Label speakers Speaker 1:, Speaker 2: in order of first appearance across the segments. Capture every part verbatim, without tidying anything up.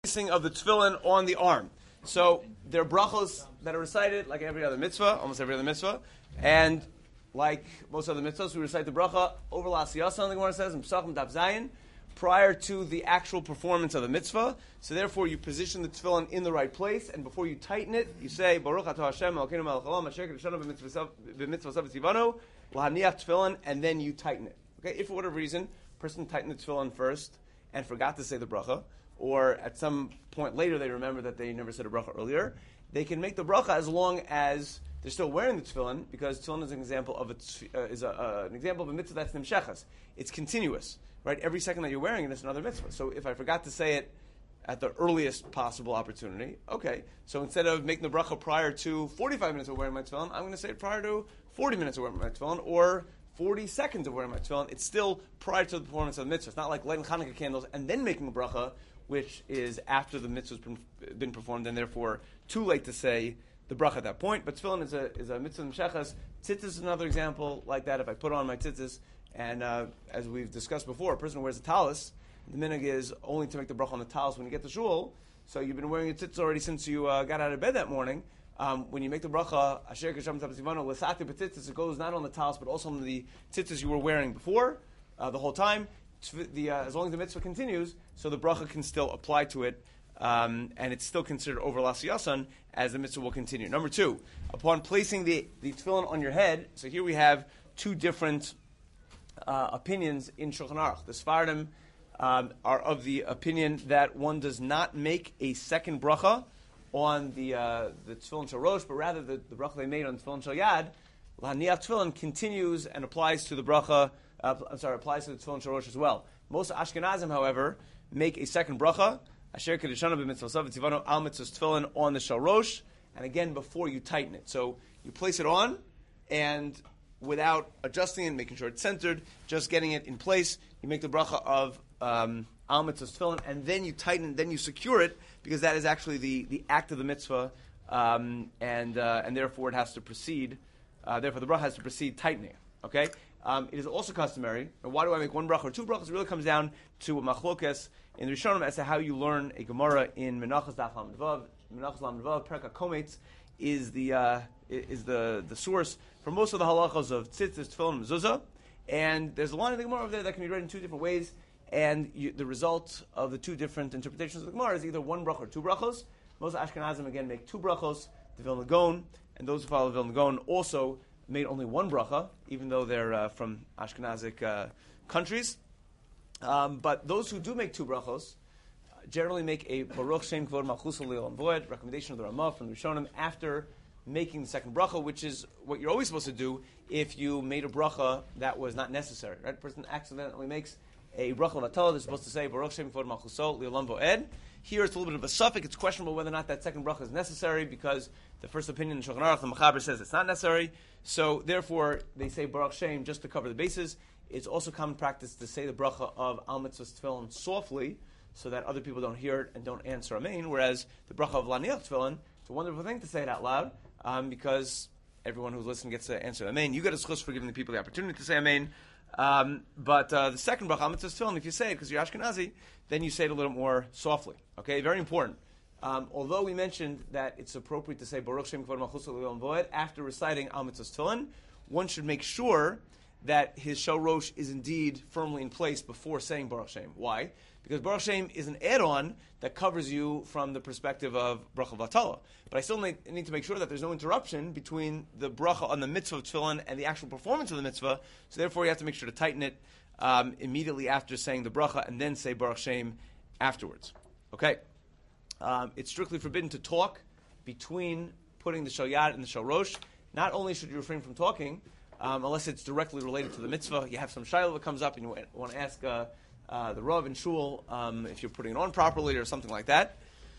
Speaker 1: placing of the tefillin on the arm. So there are brachos that are recited like every other mitzvah, almost every other mitzvah, and like most other mitzvahs, we recite the bracha over l'asiyasa, the Gemara says, in Pesachim Daf Zayin, prior to the actual performance of the mitzvah. So therefore, you position the tefillin in the right place, and before you tighten it, you say, Baruch atah Hashem, Elokeinu melech haolam, asher kiddushanu b'mitzvosav v'tzivanu, l'haniach tefillin, and then you tighten it. Okay, if for whatever reason, a person tightened the tefillin first and forgot to say the bracha, or at some point later they remember that they never said a bracha earlier, they can make the bracha as long as they're still wearing the tefillin, because tefillin is an example of a, uh, is a, uh, an example of a mitzvah that's nimshechas. It's continuous, right? Every second that you're wearing it is another mitzvah. So if I forgot to say it at the earliest possible opportunity, okay. So instead of making the bracha prior to forty-five minutes of wearing my tefillin, I'm going to say it prior to forty minutes of wearing my tefillin, or forty seconds of wearing my tefillin. It's still prior to the performance of the mitzvah. It's not like lighting Hanukkah candles and then making a bracha, which is after the mitzvah's been, been performed, and therefore too late to say the bracha at that point. But tefillin is a is a mitzvah m'shechas. Tzitzis is another example like that. If I put on my tzitzis, and uh, as we've discussed before, a person who wears a talis, the minhag is only to make the bracha on the talis when you get to shul. So you've been wearing your tzitzis already since you uh, got out of bed that morning. Um, when you make the bracha, asher kisham tzivano l'sati b'tzitzis, it goes not on the talis but also on the tzitzis you were wearing before uh, the whole time. The, uh, as long as the mitzvah continues, so the bracha can still apply to it, um, and it's still considered over l'asiyasan as the mitzvah will continue. Number two, upon placing the, the tefillin on your head, so here we have two different uh, opinions in Shulchan Aruch. The Sfardim um, are of the opinion that one does not make a second bracha on the uh, the tefillin shalosh, but rather the, the bracha they made on tefillin shal yad, l'haniach tefillin, continues and applies to the bracha. Uh, I'm sorry, applies to the tefillin shalosh as well. Most Ashkenazim, however, make a second bracha, asher kiddushanu b'mitzvosav v'tzivanu al mitzvos tefillin, on the shalosh, and again before you tighten it. So you place it on, and without adjusting it, making sure it's centered, just getting it in place, you make the bracha of um, al mitzvos tefillin, and then you tighten, then you secure it, because that is actually the, the act of the mitzvah, um, and uh, and therefore it has to proceed. Uh, therefore, the bracha has to proceed tightening. Okay. Um, it is also customary. And why do I make one bracha or two brachas? It really comes down to a machlokes in the Rishonim as to how you learn a Gemara in Menachos Daf Lamed Vav. Menachos Lamed Vav, Perka Kometz, is the uh, is the the source for most of the halachos of tzitzis, tefillin, and mezuzah. And there's a line of the Gemara over there that can be read in two different ways. And you, the result of the two different interpretations of the Gemara is either one bracha or two brachos. Most Ashkenazim again make two brachos. The Vilna Gaon, and those who follow the Vilna Gaon also made only one bracha, even though they're uh, from Ashkenazic uh, countries. Um, but those who do make two brachos uh, generally make a Baruch Shem Kvod Malchus Le'olam Voed, recommendation of the Ramah from the Rishonim, after making the second bracha, which is what you're always supposed to do if you made a bracha that was not necessary. Right? A person accidentally makes a bracha l'vatala, they're supposed to say Baruch Shem Kvod Malchus Le'olam Voed. Here it's a little bit of a suffix. It's questionable whether or not that second bracha is necessary, because the first opinion in Shulchan Aruch, the Mechaber, says it's not necessary. So therefore, they say Baruch Shem just to cover the bases. It's also common practice to say the bracha of Al Mitzvos Tefillin softly, so that other people don't hear it and don't answer Amen. Whereas the bracha of Laniach Tefillin, it's a wonderful thing to say it out loud, um, because everyone who's listening gets to answer Amen. You get a schus for giving the people the opportunity to say Amen. Um, but uh, the second bracha, Al Mitzvos Tefillin, if you say it because you're Ashkenazi, then you say it a little more softly. Okay, very important. Um, although we mentioned that it's appropriate to say Baruch Shem Kvod Malchus Le'olam Voed after reciting Al Mitzvos Tefillin, one should make sure that his shel rosh is indeed firmly in place before saying Baruch Shem. Why? Because Baruch Shem is an add-on that covers you from the perspective of bracha v'atala. But I still need, need to make sure that there's no interruption between the bracha on the mitzvah of tefillin and the actual performance of the mitzvah. So therefore, you have to make sure to tighten it um, immediately after saying the bracha, and then say Baruch Shem afterwards. Okay. Um, it's strictly forbidden to talk between putting the shal yad and the shal rosh. Not only should you refrain from talking, um, unless it's directly related to the mitzvah. You have some shayla that comes up and you want to ask uh, uh, the rav in shul um, if you're putting it on properly or something like that.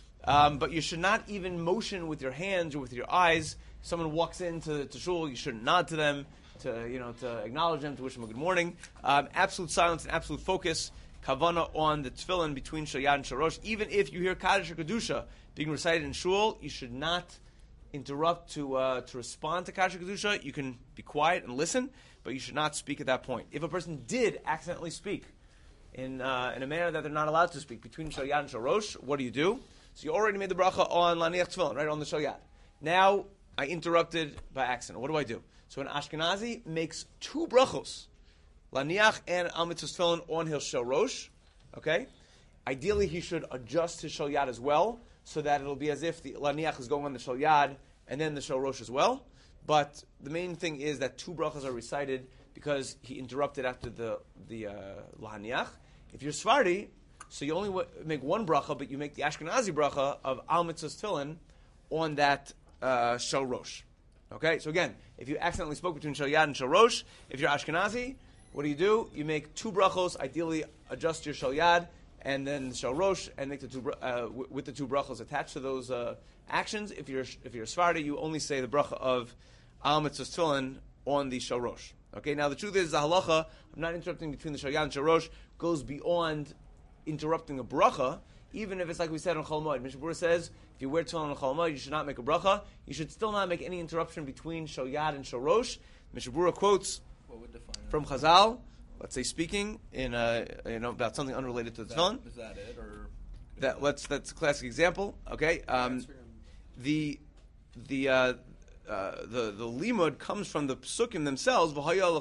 Speaker 1: Um, but you should not even motion with your hands or with your eyes. If someone walks into to shul, you shouldn't nod to them, to you know to acknowledge them, to wish them a good morning. Um, absolute silence and absolute focus. Kavana on the tefillin between shal yad and shal rosh. Even if you hear Kaddish or Kedusha being recited in shul, you should not interrupt to uh, to respond to Kaddish or Kedusha. You can be quiet and listen, but you should not speak at that point. If a person did accidentally speak in uh, in a manner that they're not allowed to speak between Shal Yad and Shal Rosh, what do you do? So you already made the bracha on Laniach Tefillin, right, on the Shal Yad. Now, I interrupted by accident. What do I do? So an Ashkenazi makes two brachos, Laniach and Al Mitzvos Tefillin on his Shal Rosh, okay? Ideally, he should adjust his Shal Yad as well, so that it'll be as if the Laniach is going on the Shal Yad and then the Shal Rosh as well. But the main thing is that two brachas are recited because he interrupted after the, the uh, Laniach. If you're Sfardi, so you only w- make one bracha, but you make the Ashkenazi bracha of Al Mitzvos Tefillin on that uh, Shal Rosh. Okay, so again, if you accidentally spoke between Shal Yad and Shal Rosh, if you're Ashkenazi, what do you do? You make two brachos, ideally adjust your Shal Yad, and then Shal Rosh, and make the two uh, w- with the two brachos attached to those uh, actions. If you're if you're Sfardi, you only say the bracha of Al Mitzvos Tefillin on the Shal Rosh. Okay, now the truth is, the halacha, I'm not interrupting between the Shal Yad and Shal Rosh, goes beyond interrupting a bracha, even if it's like we said on Chol Moed. Mishnah Berurah says, if you wear tefillin on Chol Moed, you should not make a bracha. You should still not make any interruption between Shal Yad and Shal Rosh. Mishnah Berurah quotes from Chazal, let's say speaking in uh, you know about something unrelated to the tefillin.
Speaker 2: Is that it, or
Speaker 1: that? Let's that's a classic example. Okay, um, the the. Uh, Uh, the the limud comes from the psukim themselves.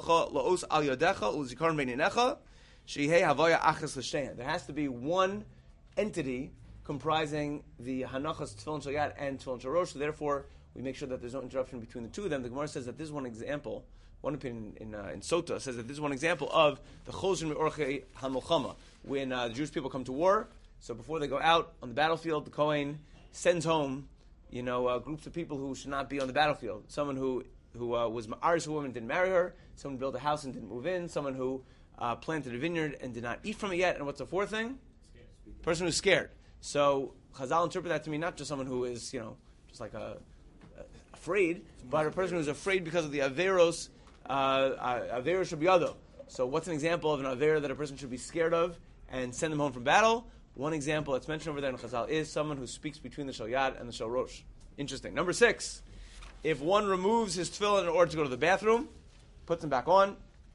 Speaker 1: There has to be one entity comprising the hanachas tefillin shal yad and tefillin shal rosh. So therefore, we make sure that there's no interruption between the two of them. The Gemara says that this is one example. One opinion in uh, in Sota says that this is one example of the choshen me'orchei hamilchama, when uh, the Jewish people come to war. So before they go out on the battlefield, the Kohen sends home, you know, uh, groups of people who should not be on the battlefield. Someone who who uh, was ma'aris a woman, didn't marry her. Someone who built a house and didn't move in. Someone who uh, planted a vineyard and did not eat from it yet. And what's the fourth thing? Scared. Person who's scared. So Chazal interpret that to mean not just someone who is, you know, just like a, a afraid, but a person who's afraid because of the averos, uh, averos shabiyado. So what's an example of an aver that a person should be scared of and send them home from battle? One example that's mentioned over there in Chazal is someone who speaks between the Shal Yad and the Shal Rosh. Interesting. Number six, if one removes his tefillin in order to go to the bathroom, puts them back on,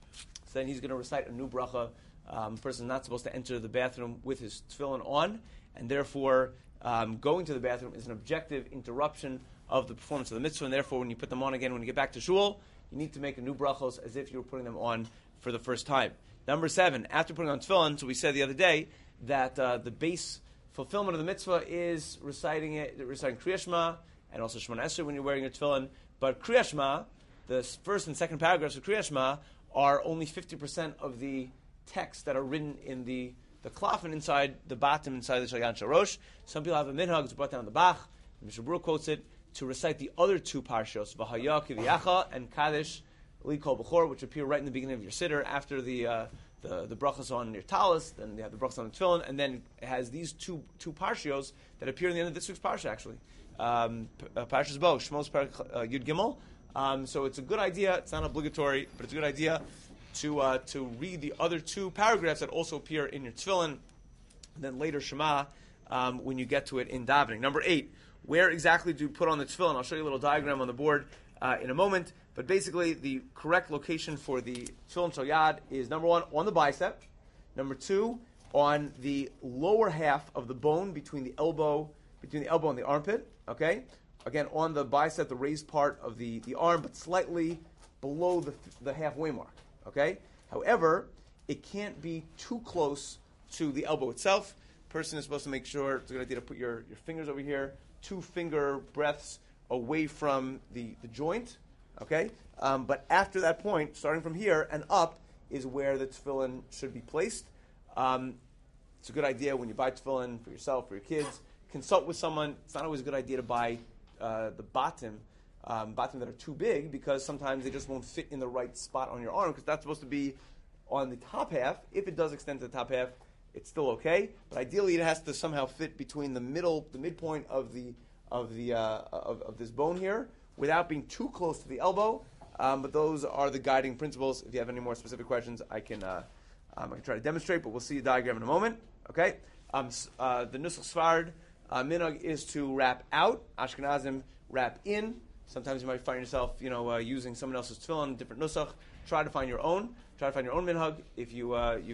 Speaker 1: so then he's going to recite a new bracha. Um, the person is not supposed to enter the bathroom with his tefillin on, and therefore um, going to the bathroom is an objective interruption of the performance of the mitzvah, and therefore when you put them on again, when you get back to shul, you need to make a new brachos as if you were putting them on for the first time. Number seven, after putting on tefillin, so we said the other day, that uh, the base fulfillment of the mitzvah is reciting it, reciting Kriya Shema, and also Shemona Esrei when you're wearing your tefillin. But Kriya Shema, the first and second paragraphs of Kriya Shema, are only fifty percent of the texts that are written in the the klafin inside the bottom, inside the Shal Yad and Shal Rosh. Some people have a minhag, it's brought down in the Bach, Mishnah Berurah quotes it, to recite the other two parshos, V'haya Kiviyacha and Kaddish Li Kol B'chor, which appear right in the beginning of your siddur, after the uh, the, the brachas on your talis, then you have the brachas on the tefillin, and then it has these two two parshios that appear in the end of this week's parsha, actually. Um, uh, Parshas Bo, Shmos Parak uh, Yud Gimel. Um, so it's a good idea, it's not obligatory, but it's a good idea to uh, to read the other two paragraphs that also appear in your tefillin, and then later Shema, um, when you get to it in davening. Number eight, where exactly do you put on the tefillin? I'll show you a little diagram on the board uh, in a moment. But basically, the correct location for the tefillin shal yad is, number one, on the bicep. Number two, on the lower half of the bone between the elbow, between the elbow and the armpit. Okay, again, on the bicep, the raised part of the, the arm, but slightly below the the halfway mark. Okay. However, it can't be too close to the elbow itself. Person is supposed to make sure, it's a good idea to put your, your fingers over here, two finger breaths away from the, the joint. Okay, um, but after that point, starting from here and up, is where the tefillin should be placed. Um, it's a good idea when you buy tefillin for yourself, for your kids, consult with someone. It's not always a good idea to buy uh, the bottom, um, bottom that are too big, because sometimes they just won't fit in the right spot on your arm, because that's supposed to be on the top half. If it does extend to the top half, it's still okay. But ideally, it has to somehow fit between the middle, the midpoint of the of the uh, of, of this bone here, without being too close to the elbow. Um, but those are the guiding principles. If you have any more specific questions, I can uh, um, I can try to demonstrate, but we'll see the diagram in a moment. Okay? Um, uh, the Nusach Sfard uh, minhag is to wrap out. Ashkenazim wrap in. Sometimes you might find yourself, you know, uh, using someone else's tefillin, different nusach. Try to find your own. Try to find your own minhag. If you uh, you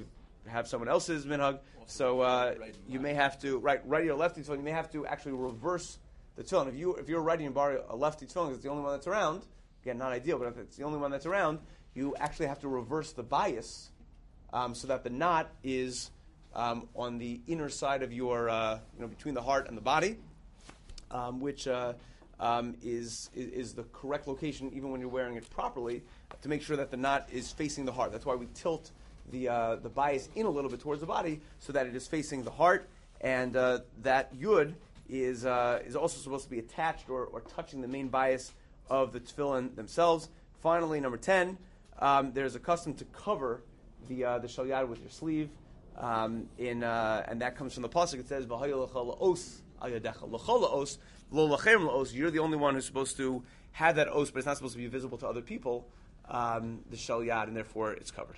Speaker 1: have someone else's minhag. So uh, you may have to right righty or lefty tefillin. You may have to actually reverse the tefillin. If you if you're writing and borrow a lefty tefillin, because it's the only one that's around. Again, not ideal, but if it's the only one that's around, you actually have to reverse the bias um, so that the knot is um, on the inner side of your, uh, you know, between the heart and the body, um, which uh, um, is, is is the correct location, even when you're wearing it properly, to make sure that the knot is facing the heart. That's why we tilt the uh, the bias in a little bit towards the body so that it is facing the heart, and uh, that yud is uh, is also supposed to be attached or, or touching the main bias of the tefillin themselves. Finally, number ten, um, there's a custom to cover the uh, the shal yad with your sleeve, um, in uh, and that comes from the pasuk. It says, "V'haya lecha la'os al yadecha lecha la'os lo lachem la'os." You're the only one who's supposed to have that os, but it's not supposed to be visible to other people. Um, the shal yad, and therefore it's covered.